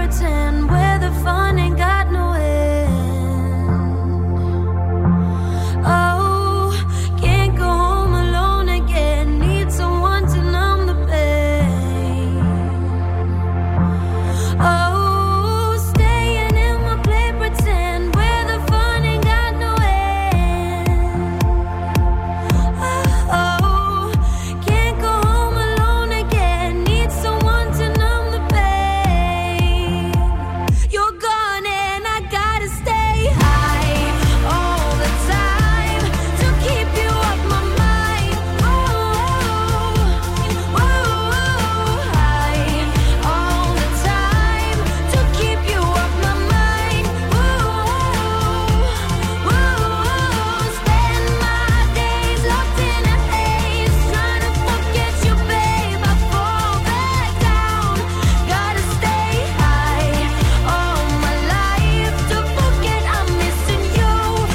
pretend where the fun ain't got no end. Oh, can't go home alone again. Need someone to numb the pain. Oh, staying in my play pretend where the fun ain't got no end. Oh, can't go home alone again. Need someone to numb the pain. You're gone and I gotta stay high all the time to keep you off my mind. High all the time to keep you off my mind. Spend my days locked in a haze, trying to forget you, babe. I fall back down. Gotta stay high all my life to forget I'm missing you.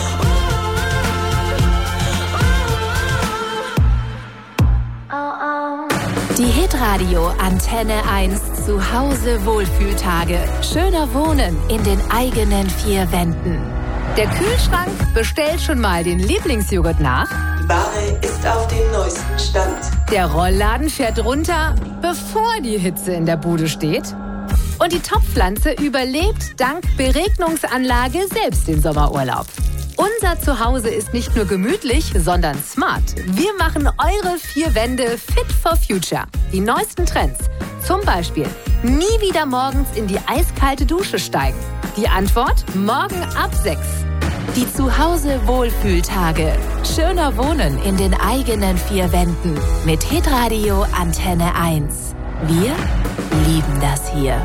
Die Hitradio Antenne 1 Zuhause Wohlfühltage. Schöner Wohnen in den eigenen vier Wänden. Der Kühlschrank bestellt schon mal den Lieblingsjoghurt nach. Die Ware ist auf dem neuesten Stand. Der Rollladen fährt runter, bevor die Hitze in der Bude steht. Und die Topfpflanze überlebt dank Beregnungsanlage selbst den Sommerurlaub. Unser Zuhause ist nicht nur gemütlich, sondern smart. Wir machen eure vier Wände fit for future. Die neuesten Trends. Zum Beispiel nie wieder morgens in die eiskalte Dusche steigen. Die Antwort? Morgen ab 6. Die Zuhause-Wohlfühltage. Schöner Wohnen in den eigenen vier Wänden. Mit Hitradio Antenne 1. Wir lieben das hier.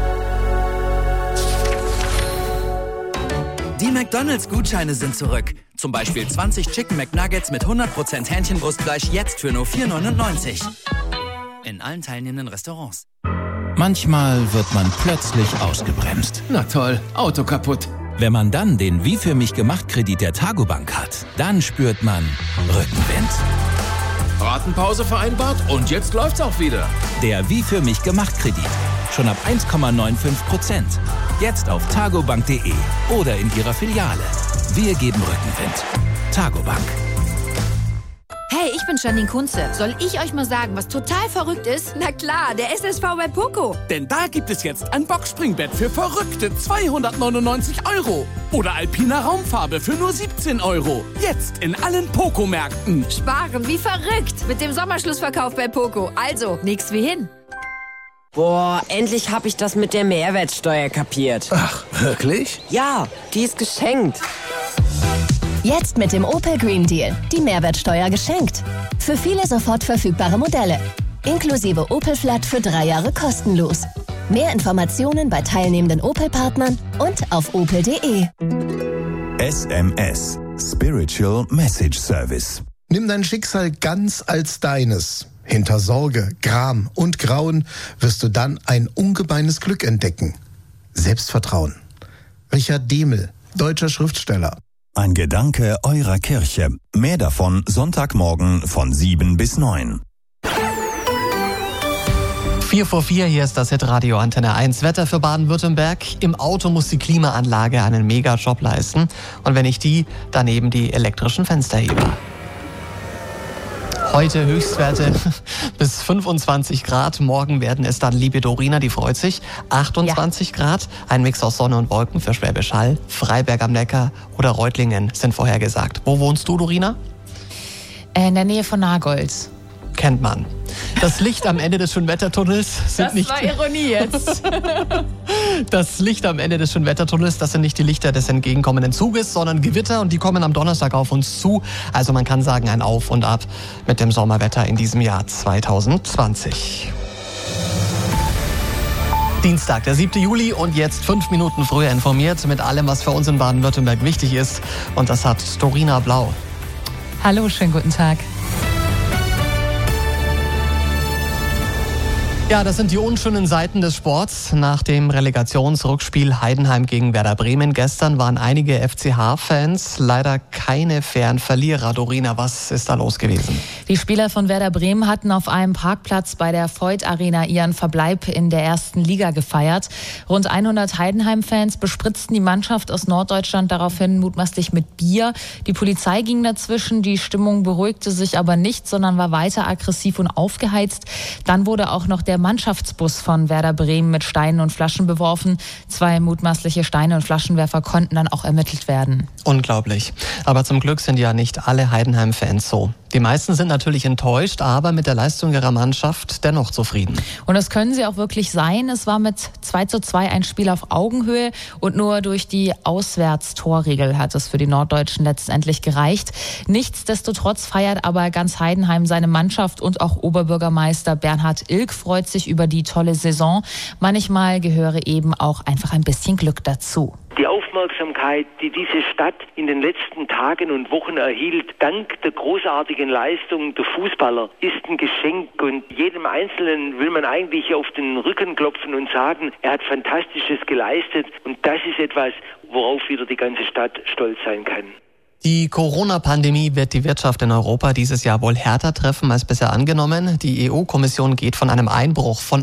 Die McDonald's-Gutscheine sind zurück. Zum Beispiel 20 Chicken McNuggets mit 100% Hähnchenbrustfleisch jetzt für nur 4,99. In allen teilnehmenden Restaurants. Manchmal wird man plötzlich ausgebremst. Na toll, Auto kaputt. Wenn man dann den Wie für mich gemacht Kredit der Targobank hat, dann spürt man Rückenwind. Ratenpause vereinbart und jetzt läuft's auch wieder. Der Wie für mich gemacht Kredit. Schon ab 1,95%. Jetzt auf targobank.de oder in Ihrer Filiale. Wir geben Rückenwind. Targobank. Hey, ich bin Janine Kunze. Soll ich euch mal sagen, was total verrückt ist? Na klar, der SSV bei Poco. Denn da gibt es jetzt ein Boxspringbett für verrückte 299 €. Oder Alpina Raumfarbe für nur 17 €. Jetzt in allen Poco-Märkten. Sparen wie verrückt mit dem Sommerschlussverkauf bei Poco. Also, nix wie hin. Boah, endlich hab ich das mit der Mehrwertsteuer kapiert. Ach, wirklich? Ja, die ist geschenkt. Jetzt mit dem Opel Green Deal. Die Mehrwertsteuer geschenkt. Für viele sofort verfügbare Modelle. Inklusive Opel Flat für 3 Jahre kostenlos. Mehr Informationen bei teilnehmenden Opel-Partnern und auf opel.de. SMS. Spiritual Message Service. Nimm dein Schicksal ganz als deines. Hinter Sorge, Gram und Grauen wirst du dann ein ungemeines Glück entdecken. Selbstvertrauen. Richard Demel, deutscher Schriftsteller. Ein Gedanke eurer Kirche. Mehr davon Sonntagmorgen von 7 bis 9. 4:04, hier ist das Hitradio Antenne 1. Wetter für Baden-Württemberg. Im Auto muss die Klimaanlage einen Mega-Job leisten. Und wenn nicht die, dann eben die elektrischen Fensterheber. Heute Höchstwerte bis 25 Grad. Morgen werden es dann liebe Dorina, die freut sich. 28 Grad. Ein Mix aus Sonne und Wolken für Schwäbisch Hall, Freiberg am Neckar oder Reutlingen sind vorhergesagt. Wo wohnst du, Dorina? In der Nähe von Nagold. Kennt man. Das Licht am Ende des Schönwettertunnels sind Das nicht... war Ironie jetzt. Das Licht am Ende des Schönwettertunnels, das sind nicht die Lichter des entgegenkommenden Zuges, sondern Gewitter und die kommen am Donnerstag auf uns zu. Also man kann sagen, ein Auf und Ab mit dem Sommerwetter in diesem Jahr 2020. Dienstag, der 7. Juli und jetzt 5 Minuten früher informiert mit allem, was für uns in Baden-Württemberg wichtig ist. Und das hat Dorina Blau. Hallo, schönen guten Tag. Ja, das sind die unschönen Seiten des Sports. Nach dem Relegationsrückspiel Heidenheim gegen Werder Bremen gestern waren einige FCH-Fans leider keine fairen Verlierer. Dorina, was ist da los gewesen? Die Spieler von Werder Bremen hatten auf einem Parkplatz bei der Voith Arena ihren Verbleib in der ersten Liga gefeiert. Rund 100 Heidenheim-Fans bespritzten die Mannschaft aus Norddeutschland daraufhin mutmaßlich mit Bier. Die Polizei ging dazwischen, die Stimmung beruhigte sich aber nicht, sondern war weiter aggressiv und aufgeheizt. Dann wurde auch noch der Mannschaftsbus von Werder Bremen mit Steinen und Flaschen beworfen. 2 mutmaßliche Steine und Flaschenwerfer konnten dann auch ermittelt werden. Unglaublich. Aber zum Glück sind ja nicht alle Heidenheim-Fans so. Die meisten sind natürlich enttäuscht, aber mit der Leistung ihrer Mannschaft dennoch zufrieden. Und das können sie auch wirklich sein. Es war mit 2:2 ein Spiel auf Augenhöhe und nur durch die Auswärtstorregel hat es für die Norddeutschen letztendlich gereicht. Nichtsdestotrotz feiert aber ganz Heidenheim seine Mannschaft und auch Oberbürgermeister Bernhard Ilg freut sich über die tolle Saison. Manchmal gehöre eben auch einfach ein bisschen Glück dazu. Die Aufmerksamkeit, die diese Stadt in den letzten Tagen und Wochen erhielt, dank der großartigen Leistung der Fußballer, ist ein Geschenk. Und jedem Einzelnen will man eigentlich auf den Rücken klopfen und sagen, er hat Fantastisches geleistet. Und das ist etwas, worauf wieder die ganze Stadt stolz sein kann. Die Corona-Pandemie wird die Wirtschaft in Europa dieses Jahr wohl härter treffen als bisher angenommen. Die EU-Kommission geht von einem Einbruch von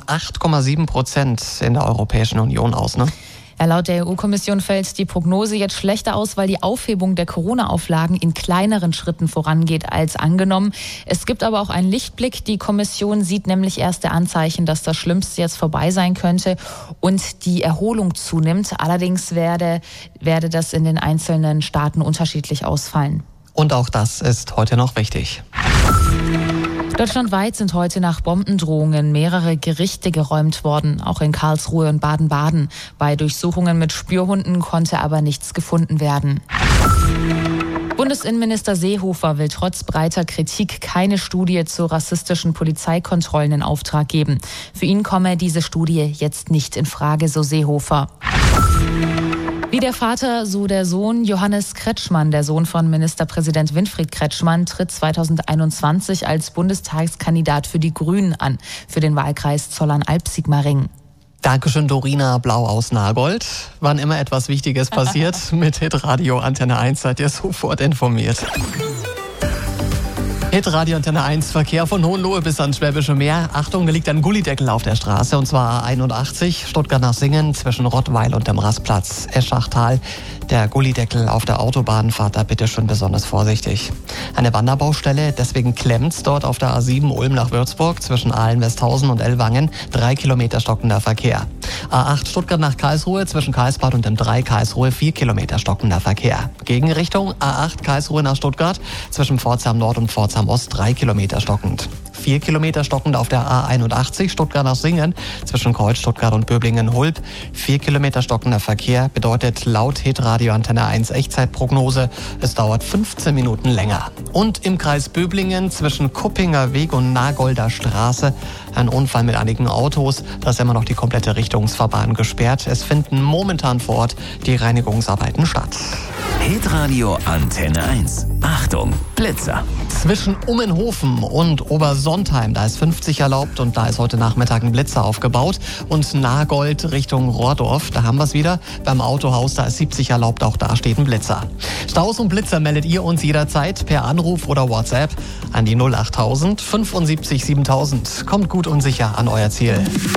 8,7% in der Europäischen Union aus, ne? Ja, laut der EU-Kommission fällt die Prognose jetzt schlechter aus, weil die Aufhebung der Corona-Auflagen in kleineren Schritten vorangeht als angenommen. Es gibt aber auch einen Lichtblick. Die Kommission sieht nämlich erste Anzeichen, dass das Schlimmste jetzt vorbei sein könnte und die Erholung zunimmt. Allerdings werde das in den einzelnen Staaten unterschiedlich ausfallen. Und auch das ist heute noch wichtig. Deutschlandweit sind heute nach Bombendrohungen mehrere Gerichte geräumt worden, auch in Karlsruhe und Baden-Baden. Bei Durchsuchungen mit Spürhunden konnte aber nichts gefunden werden. Bundesinnenminister Seehofer will trotz breiter Kritik keine Studie zu rassistischen Polizeikontrollen in Auftrag geben. Für ihn komme diese Studie jetzt nicht in Frage, so Seehofer. Wie der Vater, so der Sohn. Johannes Kretschmann, der Sohn von Ministerpräsident Winfried Kretschmann, tritt 2021 als Bundestagskandidat für die Grünen an, für den Wahlkreis Zollern-Alpsigmaringen. Dankeschön, Dorina Blau aus Nagold. Wann immer etwas Wichtiges passiert, mit Hitradio Antenne 1 seid ihr sofort informiert. Hitradio Antenne 1, Verkehr von Hohenlohe bis ans Schwäbische Meer. Achtung, da liegt ein Gullideckel auf der Straße, und zwar A81, Stuttgart nach Singen, zwischen Rottweil und dem Rastplatz Eschachtal. Der Gullideckel auf der Autobahn, fahrt da bitte schon besonders vorsichtig. Eine Wanderbaustelle, deswegen klemmt's dort auf der A7 Ulm nach Würzburg, zwischen Ahlen-Westhausen und Ellwangen, 3 Kilometer stockender Verkehr. A8 Stuttgart nach Karlsruhe, zwischen Karlsbad und dem 3 Karlsruhe, 4 Kilometer stockender Verkehr. Gegenrichtung A8 Karlsruhe nach Stuttgart, zwischen Pforzheim Nord und Pforzheim Ost, 3 Kilometer stockend. 4 Kilometer stockend auf der A81 Stuttgart nach Singen, zwischen Kreuz Stuttgart und Böblingen-Hulb. 4 Kilometer stockender Verkehr bedeutet laut Hitradio Antenne 1 Echtzeitprognose, es dauert 15 Minuten länger. Und im Kreis Böblingen zwischen Kuppinger Weg und Nagolder Straße ein Unfall mit einigen Autos. Da ist immer noch die komplette Richtungsfahrbahn gesperrt. Es finden momentan vor Ort die Reinigungsarbeiten statt. Hitradio Antenne 1. Achtung, Blitzer. Zwischen Ummenhofen und Obersontheim, da ist 50 erlaubt und da ist heute Nachmittag ein Blitzer aufgebaut. Und Nagold Richtung Rohrdorf, da haben wir es wieder. Beim Autohaus, da ist 70 erlaubt, auch da steht ein Blitzer. Staus und Blitzer meldet ihr uns jederzeit per Anruf oder WhatsApp an die 08000 75 7000. Kommt gut und sicher an euer Ziel.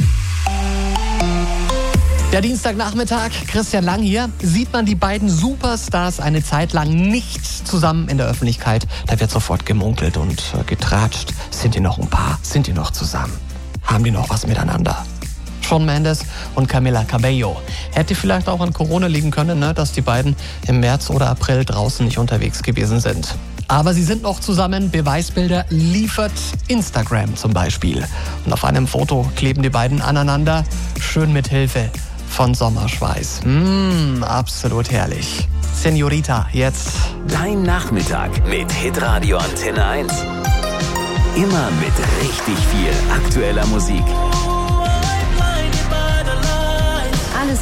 Der Dienstagnachmittag, Christian Lang hier, sieht man die beiden Superstars eine Zeit lang nicht zusammen in der Öffentlichkeit. Da wird sofort gemunkelt und getratscht. Sind die noch ein Paar? Sind die noch zusammen? Haben die noch was miteinander? Shawn Mendes und Camila Cabello. Hätte vielleicht auch an Corona liegen können, ne, dass die beiden im März oder April draußen nicht unterwegs gewesen sind. Aber sie sind noch zusammen. Beweisbilder liefert Instagram zum Beispiel. Und auf einem Foto kleben die beiden aneinander, schön mit Hilfe von Sommerschweiß. Absolut herrlich. Senorita, jetzt. Dein Nachmittag mit Hitradio Antenne 1. Immer mit richtig viel aktueller Musik.